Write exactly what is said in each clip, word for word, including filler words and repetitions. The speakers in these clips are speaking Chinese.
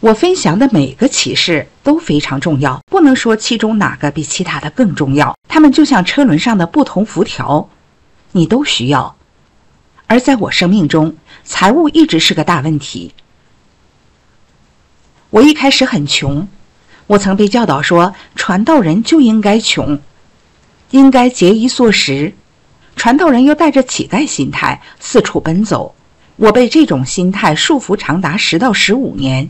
我分享的每个启示都非常重要，不能说其中哪个比其他的更重要，它们就像车轮上的不同辐条，你都需要。而在我生命中，财务一直是个大问题。我一开始很穷，我曾被教导说，传道人就应该穷，应该节衣缩食。传道人又带着乞丐心态四处奔走，我被这种心态束缚长达十到十五年。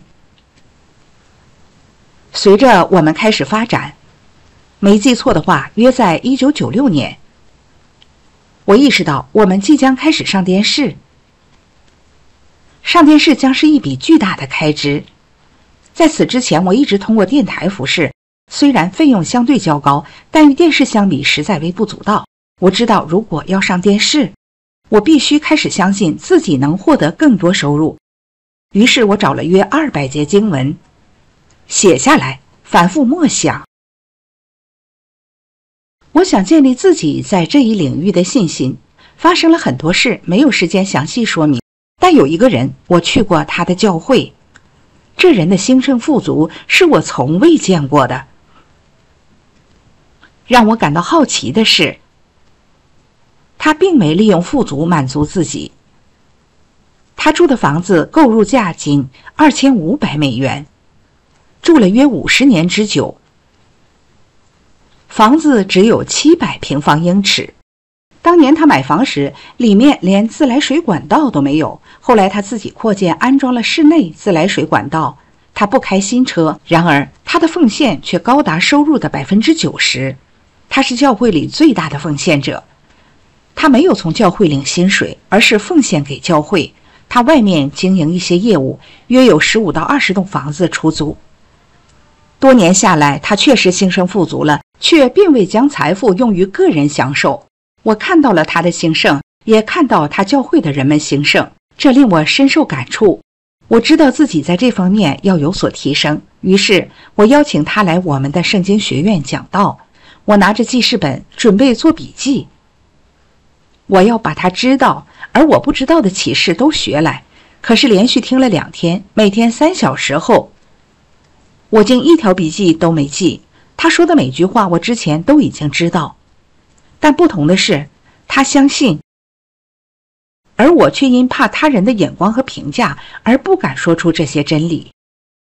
随着我们开始发展，没记错的话，约在一九九六年，我意识到我们即将开始上电视。上电视将是一笔巨大的开支。在此之前，我一直通过电台服侍，虽然费用相对较高，但与电视相比实在微不足道。我知道如果要上电视，我必须开始相信自己能获得更多收入。于是我找了约二百节经文，写下来，反复默想。我想建立自己在这一领域的信心。发生了很多事，没有时间详细说明，但有一个人，我去过他的教会，这人的兴盛富足是我从未见过的。让我感到好奇的是，他并没利用富足满足自己。他住的房子购入价仅二千五百美元，住了约五十年之久。房子只有七百平方英尺。当年他买房时，里面连自来水管道都没有。后来他自己扩建，安装了室内自来水管道。他不开新车，然而他的奉献却高达收入的百分之九十。他是教会里最大的奉献者。他没有从教会领薪水，而是奉献给教会。他外面经营一些业务，约有十五到二十栋房子出租。多年下来，他确实兴盛富足了，却并未将财富用于个人享受。我看到了他的兴盛，也看到他教会的人们兴盛，这令我深受感触。我知道自己在这方面要有所提升，于是我邀请他来我们的圣经学院讲道。我拿着记事本准备做笔记，我要把他知道而我不知道的启示都学来。可是连续听了两天，每天三小时后，我竟一条笔记都没记。他说的每句话我之前都已经知道，但不同的是，他相信，而我却因怕他人的眼光和评价而不敢说出这些真理。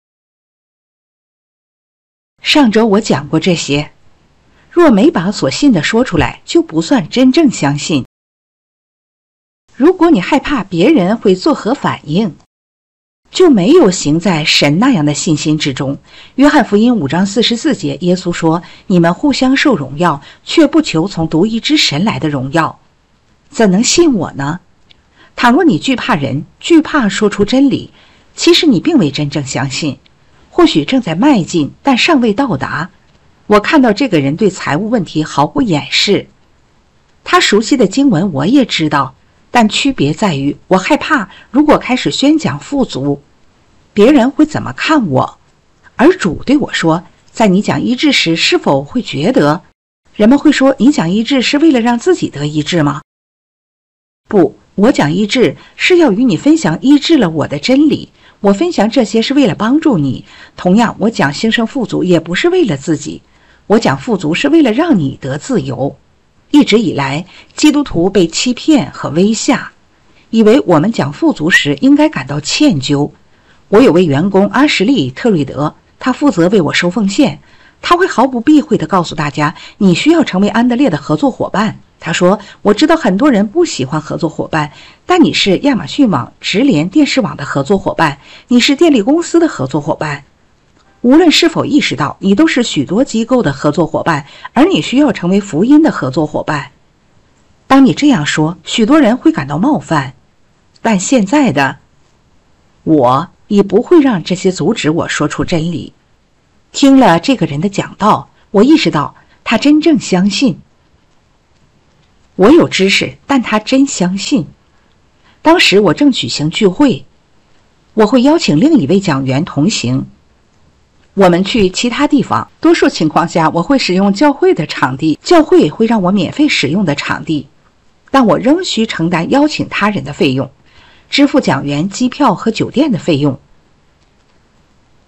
上周我讲过这些，若没把所信的说出来，就不算真正相信。如果你害怕别人会作何反应，就没有行在神那样的信心之中。约翰福音五章四十四节，耶稣说：你们互相受荣耀，却不求从独一之神来的荣耀，怎能信我呢？倘若你惧怕人，惧怕说出真理，其实你并未真正相信，或许正在迈进，但尚未到达。我看到这个人对财务问题毫不掩饰，他熟悉的经文我也知道，但区别在于，我害怕如果开始宣讲富足，别人会怎么看我。而主对我说，在你讲医治时，是否会觉得人们会说你讲医治是为了让自己得医治吗？不，我讲医治是要与你分享医治了我的真理，我分享这些是为了帮助你。同样，我讲兴盛富足也不是为了自己，我讲富足是为了让你得自由。一直以来，基督徒被欺骗和威吓，以为我们讲富足时应该感到歉疚。我有位员工阿什利·特瑞德，他负责为我收奉献，他会毫不避讳地告诉大家，你需要成为安德烈的合作伙伴。他说，我知道很多人不喜欢合作伙伴，但你是亚马逊网、直联电视网的合作伙伴，你是电力公司的合作伙伴。无论是否意识到，你都是许多机构的合作伙伴，而你需要成为福音的合作伙伴。当你这样说，许多人会感到冒犯，但现在的我已不会让这些阻止我说出真理。听了这个人的讲道，我意识到他真正相信。我有知识，但他真相信。当时我正举行聚会，我会邀请另一位讲员同行。我们去其他地方，多数情况下我会使用教会的场地，教会会让我免费使用的场地，但我仍需承担邀请他人的费用，支付讲员机票和酒店的费用。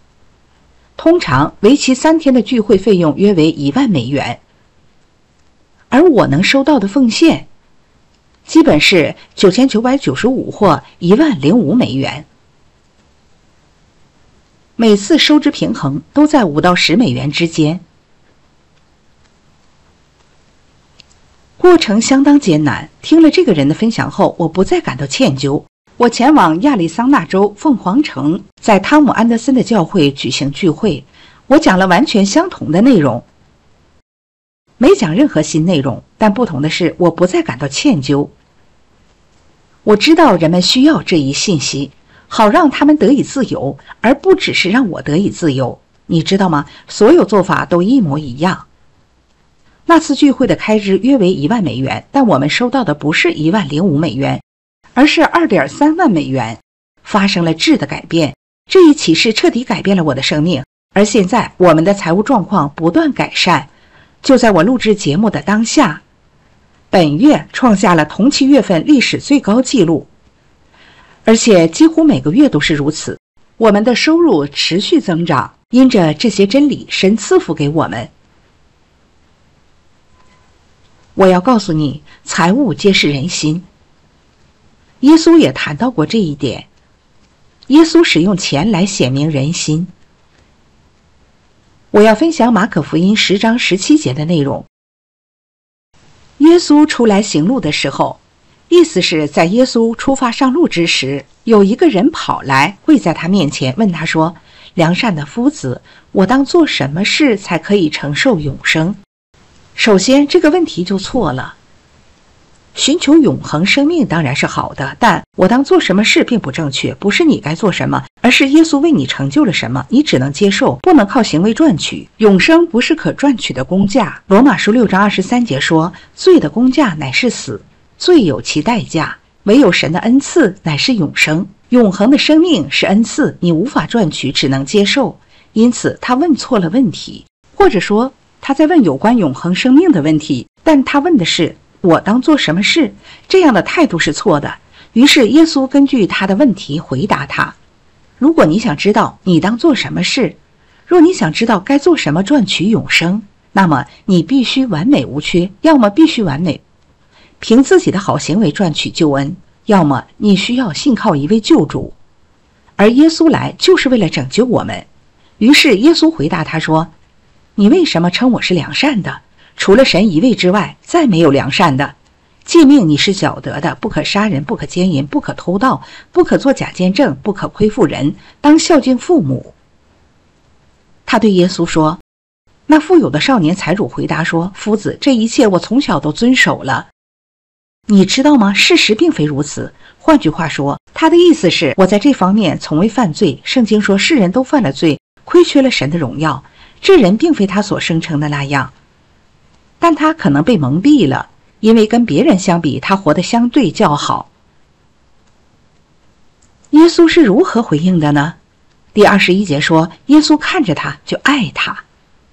通常为期三天的聚会费用约为一万美元，而我能收到的奉献基本是九千九百九十五或一万零五美元。每次收支平衡都在五到十美元之间。过程相当艰难。听了这个人的分享后，我不再感到歉疚。我前往亚利桑那州凤凰城，在汤姆·安德森的教会举行聚会。我讲了完全相同的内容，没讲任何新内容，但不同的是，我不再感到歉疚。我知道人们需要这一信息，好让他们得以自由，而不只是让我得以自由。你知道吗？所有做法都一模一样。那次聚会的开支约为一万美元，但我们收到的不是一万零五美元，而是二点三万美元。发生了质的改变，这一启示彻底改变了我的生命。而现在，我们的财务状况不断改善。就在我录制节目的当下，本月创下了同期月份历史最高纪录，而且几乎每个月都是如此。我们的收入持续增长，因着这些真理，神赐福给我们。我要告诉你，财物皆是人心。耶稣也谈到过这一点。耶稣使用钱来显明人心。我要分享马可福音十章十七节的内容。耶稣出来行路的时候，意思是在耶稣出发上路之时，有一个人跑来，跪在他面前，问他说：“良善的夫子，我当做什么事才可以承受永生？”首先，这个问题就错了。寻求永恒生命当然是好的，但我当做什么事并不正确，不是你该做什么，而是耶稣为你成就了什么，你只能接受，不能靠行为赚取。永生不是可赚取的工价。罗马书六章二十三节说：“罪的工价乃是死，罪有其代价，唯有神的恩赐乃是永生。”永恒的生命是恩赐，你无法赚取，只能接受。因此，他问错了问题，或者说他在问有关永恒生命的问题，但他问的是我当做什么事，这样的态度是错的。于是耶稣根据他的问题回答他：如果你想知道你当做什么事，若你想知道该做什么赚取永生，那么你必须完美无缺，要么必须完美，凭自己的好行为赚取救恩，要么你需要信靠一位救主。而耶稣来就是为了拯救我们。于是耶稣回答他说：你为什么称我是良善的？除了神一位之外，再没有良善的。诫命你是晓得的，不可杀人，不可奸淫，不可偷盗，不可作假见证，不可亏负人，当孝敬父母。他对耶稣说：那富有的少年财主回答说：夫子，这一切我从小都遵守了。你知道吗？事实并非如此。换句话说，他的意思是我在这方面从未犯罪。圣经说世人都犯了罪，亏缺了神的荣耀。这人并非他所声称的那样，但他可能被蒙蔽了，因为跟别人相比，他活得相对较好。耶稣是如何回应的呢？第二十一节说，耶稣看着他就爱他。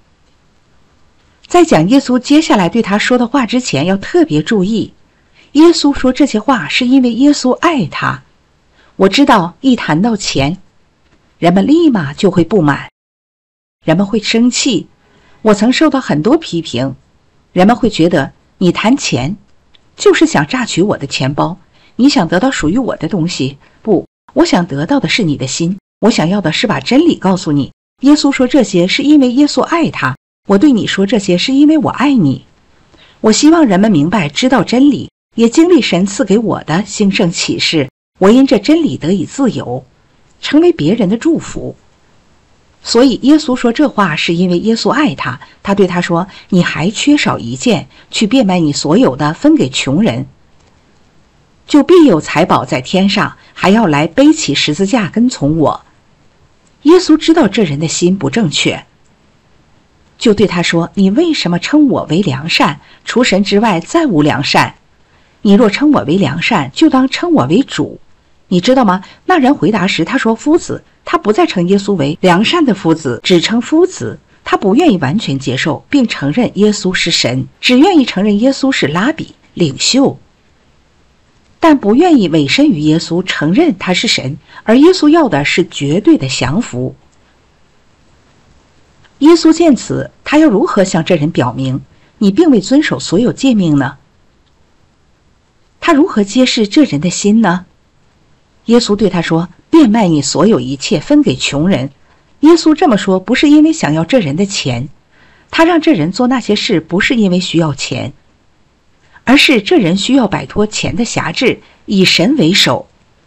在讲耶稣接下来对他说的话之前，要特别注意，耶稣说这些话是因为耶稣爱他。我知道一谈到钱，人们立马就会不满，人们会生气。我曾受到很多批评，人们会觉得你谈钱就是想榨取我的钱包，你想得到属于我的东西。不，我想得到的是你的心，我想要的是把真理告诉你。耶稣说这些是因为耶稣爱他，我对你说这些是因为我爱你。我希望人们明白知道真理，也经历神赐给我的兴盛启示，我因这真理得以自由，成为别人的祝福。所以耶稣说这话是因为耶稣爱他。他对他说，你还缺少一件，去变卖你所有的，分给穷人，就必有财宝在天上，还要来背起十字架跟从我。耶稣知道这人的心不正确，就对他说，你为什么称我为良善？除神之外再无良善。你若称我为良善，就当称我为主。你知道吗？那人回答时，他说夫子，他不再称耶稣为良善的夫子，只称夫子。他不愿意完全接受并承认耶稣是神，只愿意承认耶稣是拉比领袖，但不愿意委身于耶稣，承认他是神。而耶稣要的是绝对的降服。 耶稣见此，他要如何向这人表明你并未遵守所有诫命呢？他如何揭示这人的心呢？耶稣对他说，变卖你所有一切，分给穷人。耶稣这么说不是因为想要这人的钱，他让这人做那些事不是因为需要钱，而是这人需要摆脱钱的辖制，以神为首。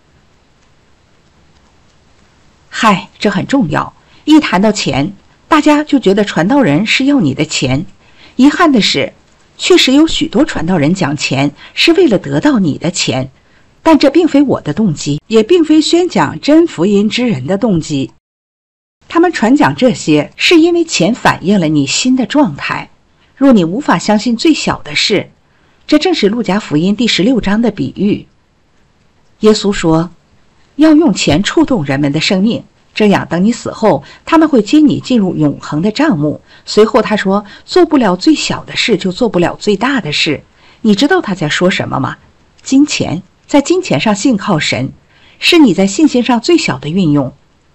嗨，这很重要。一谈到钱，大家就觉得传道人是要你的钱。遗憾的是，确实有许多传道人讲钱是为了得到你的钱，但这并非我的动机，也并非宣讲真福音之人的动机。他们传讲这些是因为钱反映了你心的状态。若你无法相信最小的事，这正是路加福音第十六章的比喻。耶稣说，要用钱触动人们的生命，这样等你死后，他们会接你进入永恒的帐幕。随后他说，做不了最小的事，就做不了最大的事。你知道他在说什么吗？金钱，在金钱上信靠神，是你在信心上最小的运用。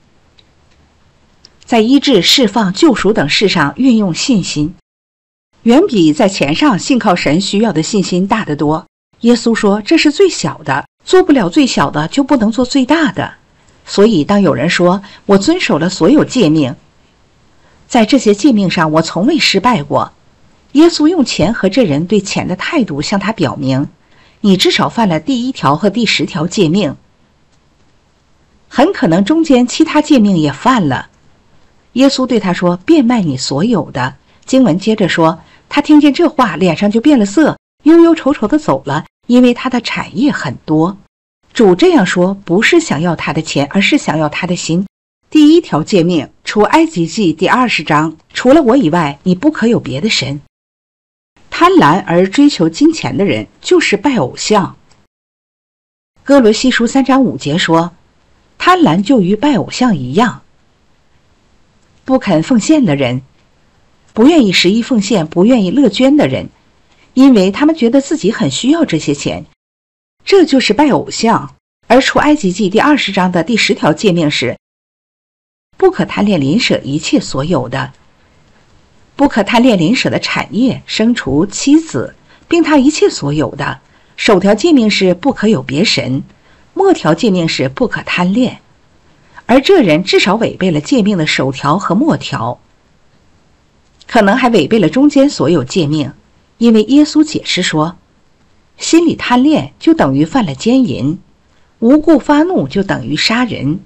在医治、释放、救赎等事上运用信心，远比在钱上信靠神需要的信心大得多。耶稣说，这是最小的，做不了最小的，就不能做最大的。所以当有人说，我遵守了所有诫命，在这些诫命上我从未失败过，耶稣用钱和这人对钱的态度向他表明，你至少犯了第一条和第十条诫命，很可能中间其他诫命也犯了。耶稣对他说，变卖你所有的。经文接着说，他听见这话，脸上就变了色，忧忧愁愁地走了，因为他的产业很多。主这样说，不是想要他的钱，而是想要他的心。第一条诫命，出埃及记第二十章，除了我以外，你不可有别的神。贪婪而追求金钱的人，就是拜偶像。哥罗西书三章五节说，贪婪就与拜偶像一样。不肯奉献的人，不愿意十一奉献，不愿意乐捐的人，因为他们觉得自己很需要这些钱，这就是拜偶像。而出埃及记第二十章的第十条诫命是，不可贪恋邻舍一切所有的，不可贪恋邻舍的产业、牲畜、妻子，并他一切所有的。首条诫命是不可有别神，末条诫命是不可贪恋。而这人至少违背了诫命的首条和末条，可能还违背了中间所有诫命，因为耶稣解释说，心里贪恋就等于犯了奸淫，无故发怒就等于杀人。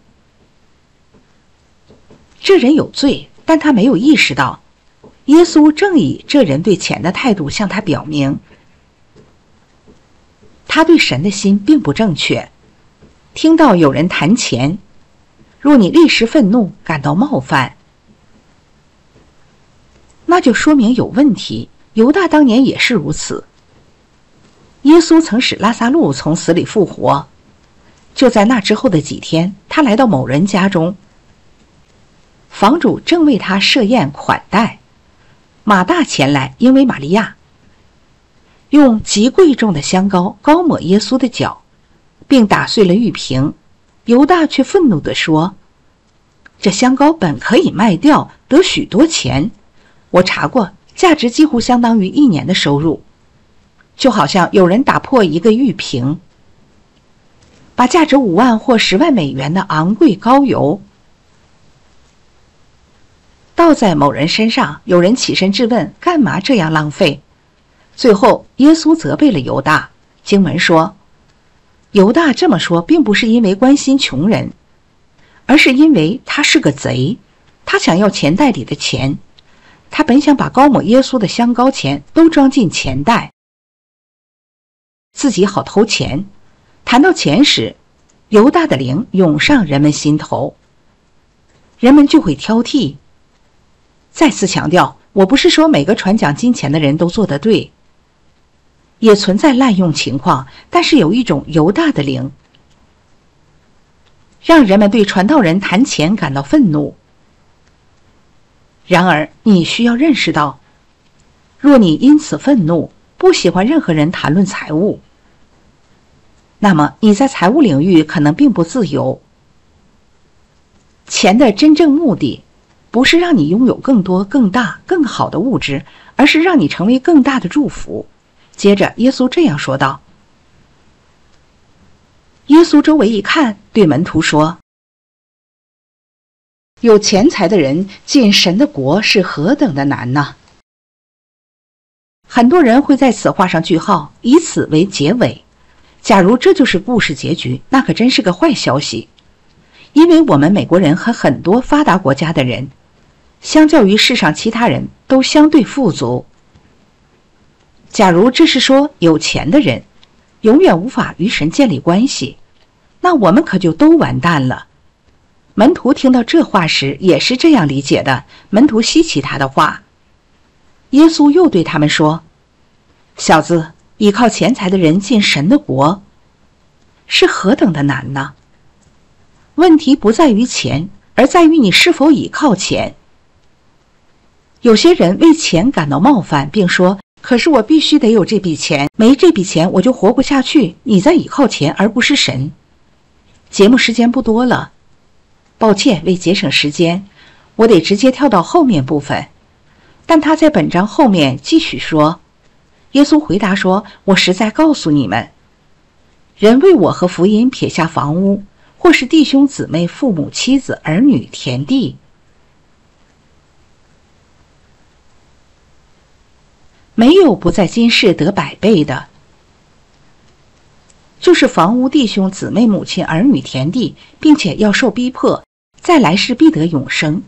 这人有罪，但他没有意识到，耶稣正以这人对钱的态度向他表明，他对神的心并不正确。听到有人谈钱，若你立时愤怒，感到冒犯，那就说明有问题。犹大当年也是如此。耶稣曾使拉撒路从死里复活，就在那之后的几天，他来到某人家中，房主正为他设宴款待。马大前来，因为玛利亚用极贵重的香膏膏抹耶稣的脚，并打碎了玉瓶。犹大却愤怒地说，这香膏本可以卖掉，得许多钱，我查过，价值几乎相当于一年的收入。就好像有人打破一个玉瓶，把价值五万或十万美元的昂贵膏油倒在某人身上，有人起身质问，干嘛这样浪费？最后耶稣责备了犹大。经文说，犹大这么说并不是因为关心穷人，而是因为他是个贼，他想要钱袋里的钱。他本想把膏抹耶稣的香膏钱都装进钱袋，自己好偷钱。谈到钱时，犹大的灵涌上人们心头，人们就会挑剔。再次强调，我不是说每个传讲金钱的人都做得对，也存在滥用情况，但是有一种犹大的灵，让人们对传道人谈钱感到愤怒。然而你需要认识到，若你因此愤怒，不喜欢任何人谈论财务，那么你在财务领域可能并不自由。钱的真正目的不是让你拥有更多、更大、更好的物质，而是让你成为更大的祝福。接着，耶稣这样说道。耶稣周围一看，对门徒说：有钱财的人进神的国是何等的难呢？很多人会在此画上句号，以此为结尾。假如这就是故事结局，那可真是个坏消息。因为我们美国人和很多发达国家的人，相较于世上其他人都相对富足。假如这是说有钱的人永远无法与神建立关系，那我们可就都完蛋了。门徒听到这话时也是这样理解的，门徒稀奇他的话。耶稣又对他们说：小子，依靠钱财的人进神的国是何等的难呢？问题不在于钱，而在于你是否倚靠钱。有些人为钱感到冒犯，并说：可是我必须得有这笔钱，没这笔钱我就活不下去。你在倚靠钱而不是神。节目时间不多了，抱歉，为节省时间，我得直接跳到后面部分。但他在本章后面继续说，耶稣回答说：我实在告诉你们，人为我和福音撇下房屋，或是弟兄姊妹、父母、妻子、儿女、田地，没有不在今世得百倍的，就是房屋、弟兄姊妹、母亲、儿女、田地，并且要受逼迫，再来世必得永生。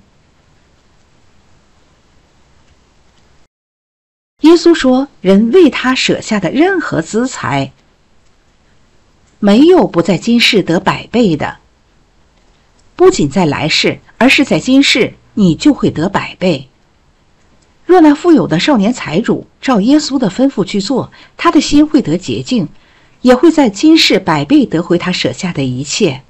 耶稣说，人为他舍下的任何资财，没有不在今世得百倍的。不仅在来世，而是在今世，你就会得百倍。若那富有的少年财主照耶稣的吩咐去做，他的心会得洁净，也会在今世百倍得回他舍下的一切。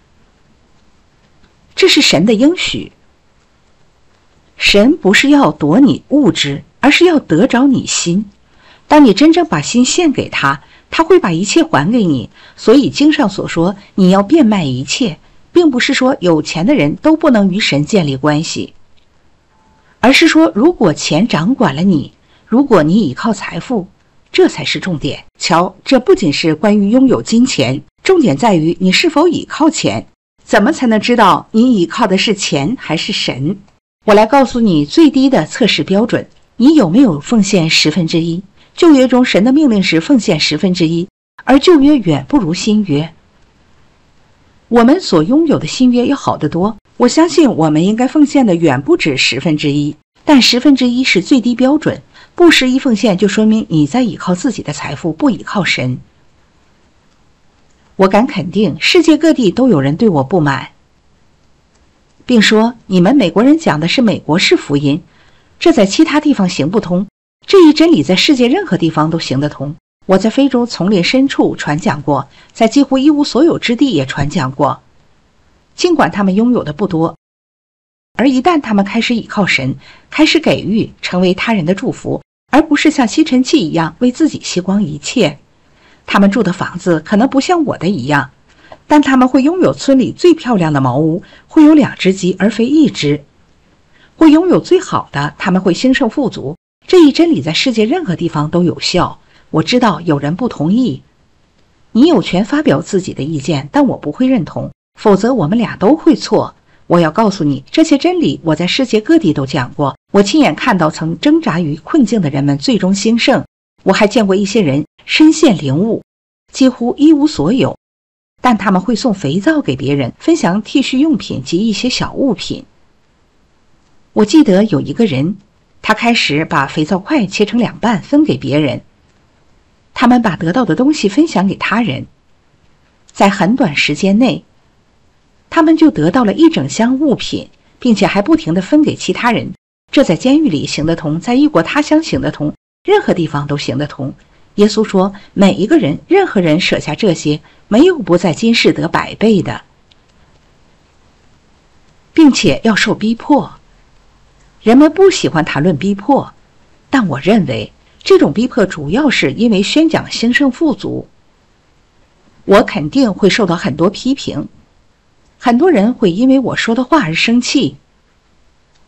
这是神的应许。神不是要夺你物质，而是要得着你心。当你真正把心献给他，他会把一切还给你。所以经上所说，你要变卖一切，并不是说有钱的人都不能与神建立关系，而是说如果钱掌管了你，如果你倚靠财富，这才是重点。瞧，这不仅是关于拥有金钱，重点在于你是否倚靠钱。怎么才能知道你倚靠的是钱还是神？我来告诉你最低的测试标准，你有没有奉献十分之一？旧约中神的命令是奉献十分之一，而旧约远不如新约。我们所拥有的新约要好得多，我相信我们应该奉献的远不止十分之一，但十分之一是最低标准，不十一奉献就说明你在倚靠自己的财富，不倚靠神。我敢肯定，世界各地都有人对我不满，并说你们美国人讲的是美国式福音，这在其他地方行不通。这一真理在世界任何地方都行得通。我在非洲丛林深处传讲过，在几乎一无所有之地也传讲过。尽管他们拥有的不多，而一旦他们开始倚靠神，开始给予，成为他人的祝福，而不是像吸尘器一样为自己吸光一切。他们住的房子可能不像我的一样，但他们会拥有村里最漂亮的茅屋，会有两只鸡而非一只，会拥有最好的，他们会兴盛富足。这一真理在世界任何地方都有效。我知道有人不同意，你有权发表自己的意见，但我不会认同，否则我们俩都会错。我要告诉你，这些真理我在世界各地都讲过，我亲眼看到曾挣扎于困境的人们最终兴盛。我还见过一些人身陷囹圄，几乎一无所有，但他们会送肥皂给别人，分享剃须用品及一些小物品。我记得有一个人，他开始把肥皂块切成两半分给别人，他们把得到的东西分享给他人，在很短时间内，他们就得到了一整箱物品，并且还不停地分给其他人。这在监狱里行得通，在异国他乡行得通，任何地方都行得通。耶稣说，每一个人，任何人舍下这些，没有不在今世得百倍的，并且要受逼迫。人们不喜欢谈论逼迫，但我认为这种逼迫主要是因为宣讲兴盛富足。我肯定会受到很多批评，很多人会因为我说的话而生气。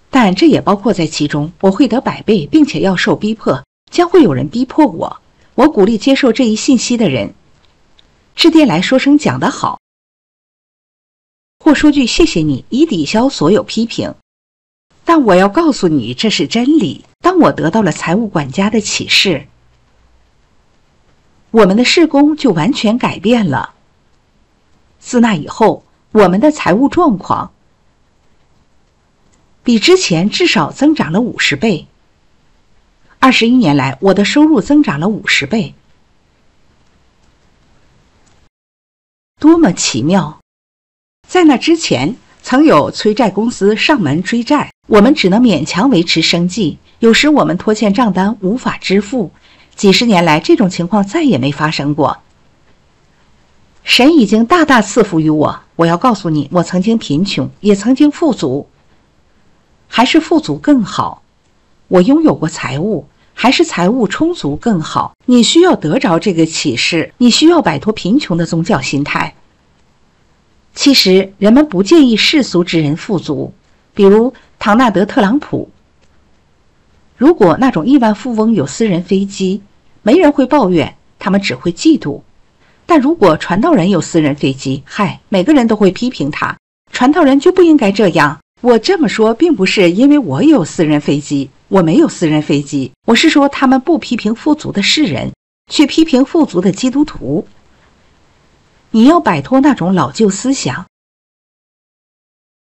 但这也包括在其中。我会得百倍，并且要受逼迫，将会有人逼迫我。我鼓励接受这一信息的人。致电来说声讲得好，或说句谢谢你，以抵消所有批评。但我要告诉你，这是真理。当我得到了财务管家的启示，我们的事工就完全改变了。自那以后，我们的财务状况比之前至少增长了五十倍。二十一年来，我的收入增长了五十倍。多么奇妙！在那之前，曾有催债公司上门追债，我们只能勉强维持生计。有时我们拖欠账单无法支付。几十年来，这种情况再也没发生过。神已经大大赐福于我。我要告诉你，我曾经贫穷，也曾经富足，还是富足更好。我拥有过财物，还是财物充足更好。你需要得着这个启示，你需要摆脱贫穷的宗教心态。其实人们不介意世俗之人富足，比如唐纳德·特朗普。如果那种亿万富翁有私人飞机，没人会抱怨，他们只会嫉妒。但如果传道人有私人飞机，嗨，每个人都会批评他，传道人就不应该这样。我这么说并不是因为我有私人飞机，我没有私人飞机，我是说他们不批评富足的世人，去批评富足的基督徒。你要摆脱那种老旧思想，